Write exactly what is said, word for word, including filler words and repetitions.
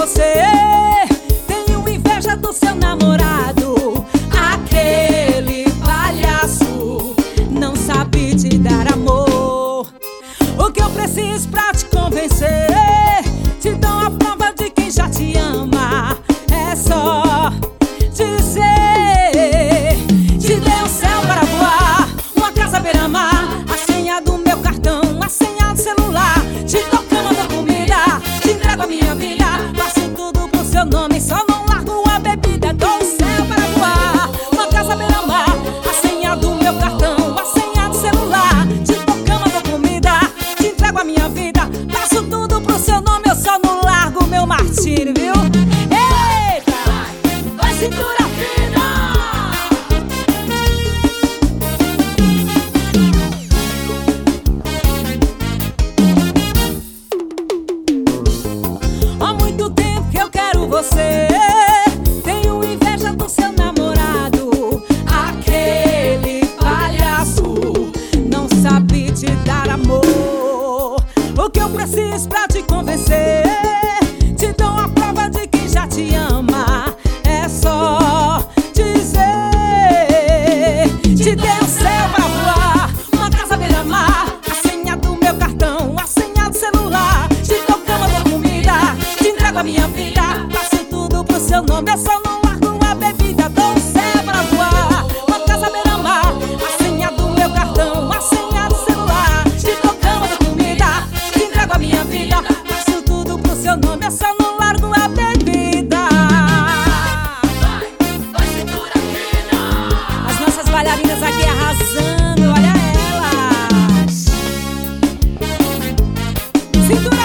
você. Tenho inveja do seu namorado, aquele palhaço não sabe te dar amor. O que eu preciso pra te convencer? Te dou a prova de quem já te ama. É só dizer: te dei um céu para voar, uma casa beira-mar, a senha do meu cartão, a senha do celular. Te dou cama, dou comida, te entrego a minha vida, faço tudo pro seu nome, só não largo a bebida. Dou um céu para voar, uma casa beira-mar, a senha do meu cartão, a senha do celular. Te dou cama, dou comida, te entrego a minha vida, faço tudo pro seu nome, eu só não largo meu martírio, viu? Eita! Vai, cintura fina! Há muito tempo que eu quero você. Tenho inveja do seu namorado, aquele palhaço não sabe te dar amor. O que eu preciso pra te convencer? Te dou a prova de quem já te ama. É só dizer: te dei um céu pra voar, uma casa beira-mar, a senha do meu cartão, a senha do celular. Te dou cama, dou comida, te entrego a minha vida, faço tudo pro seu nome, eu só não largo a bebida. Dou um céu pra voar, uma casa beira-mar, a senha do meu cartão, a senha do celular. Te dou cama, dou comida, te entrego a minha vida, faço tudo pro seu nome, eu só não largo a bebida. Vai, cintura fina! As nossas bailarinas aqui arrasando, olha elas. Cintura